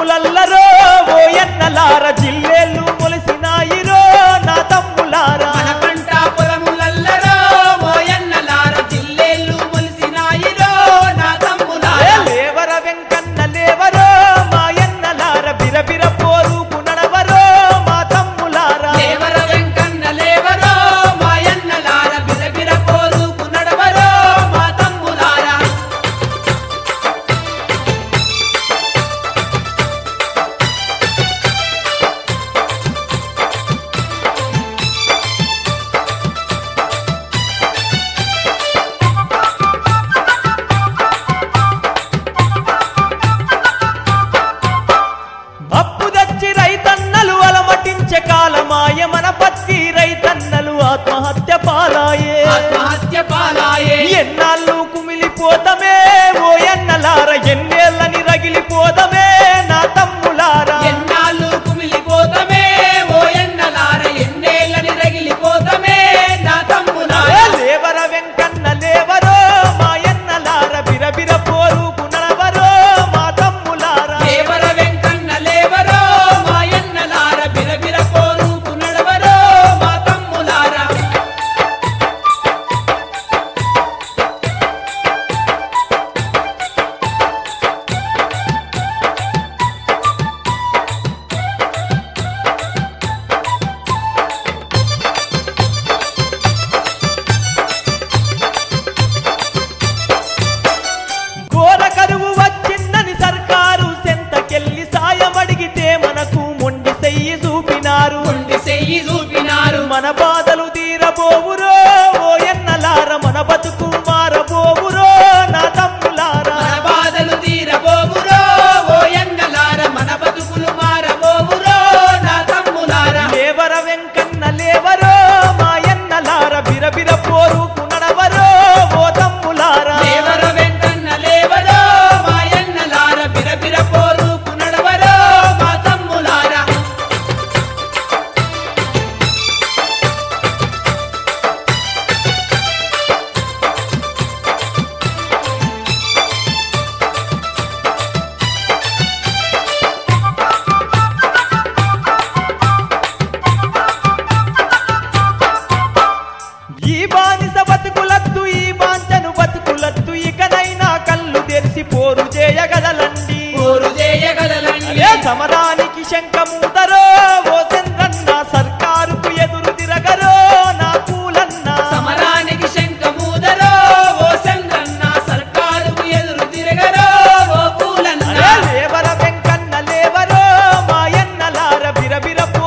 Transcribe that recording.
తమ్ములల్లరో ఓ ఎన్నలార జిల్లేళ్ళు మొలిసినాయిరో నా తమ్ములారా మన పంట పొలములల్లరో ఓ ఎన్నలార జిల్లేళ్ళు మొలిసినాయిరో నా తమ్ములారా లేవర వెంకన్న లేవరో మా ఎన్నలార బిరబిర పోరుకు నడవరో మా తమ్ములారా లేవర వెంకన్న లేవరో మా ఎన్నలార బిరబిర పోరుకు నడవరో మా తమ్ములారా అప్పు తెచ్చి రైతన్నలు అలమటించే కాలమాయ మన పత్తి రైతన్నలు ఆత్మహత్య పాలాయే ఆత్మహత్య పాలాయే ఎన్నాళ్ళు కుమిలిపోతమే ఓ ఎన్నలార ఎన్నేళ్ళని రగిలిపోతమే నా తమ్ములారా ఎన్నాళ్ళు కుమిలిపోతమే ఓ ఎన్నలార ఎన్నేళ్ళని రగిలిపోతమే నా తమ్ములారా లేవర వెంకన్న లేవరో మా ఎన్నలార బిరబిర పోరుకు నడవరో మా తమ్ములారా లేవర వెంకన్న లేవరో మా ఎన్నలార బిరబిర పోరుకు నడవరో మా తమ్ములారా ఘోర కరువు వచ్చిందని సర్కారు సెంతకెళ్ళి సాయం అడిగితే మనకు మొండి చెయ్యి చూపినారు ఉండి చెయ్యి చూపినారు మన బాధలు తీరబోవురో ఓ ఎన్నలార మన బతుకు మారబోవురో నా తమ్ములారా మన బాధలు తీరబోవురో ఓ ఎన్నలార మన బతుకులు మారబోవురో నా తమ్ములారా లేవర వెంకన్న లేవరో మా ఎన్నలార బిరబిర పోరుకు నడవరో ఓ తమ్ములారా లేవర వెంకన్న లేవరో మా ఎన్నలార బిరబిర పోరుకు నడవరో మా తమ్ములారా ఈ బానిస బతుకులద్దు ఈ బాంచను బతుకులద్దు ఇకనైనా కళ్ళు తెరిచి పోరు చేయగలలండి పోరు చేయగలలండి సమరానికి శంఖమూతరో ఓ చంద్రన్న సర్కారుకు ఎదురు తిరగరో నా పూలన్న సమరానికి శంఖమూదరో ఓ చంద్రన్న సర్కారుకు ఎదురు తిరగరో ఓ పూలన్న లేవర వెంకన్న లేవరో మా ఎన్నలార బిరబిర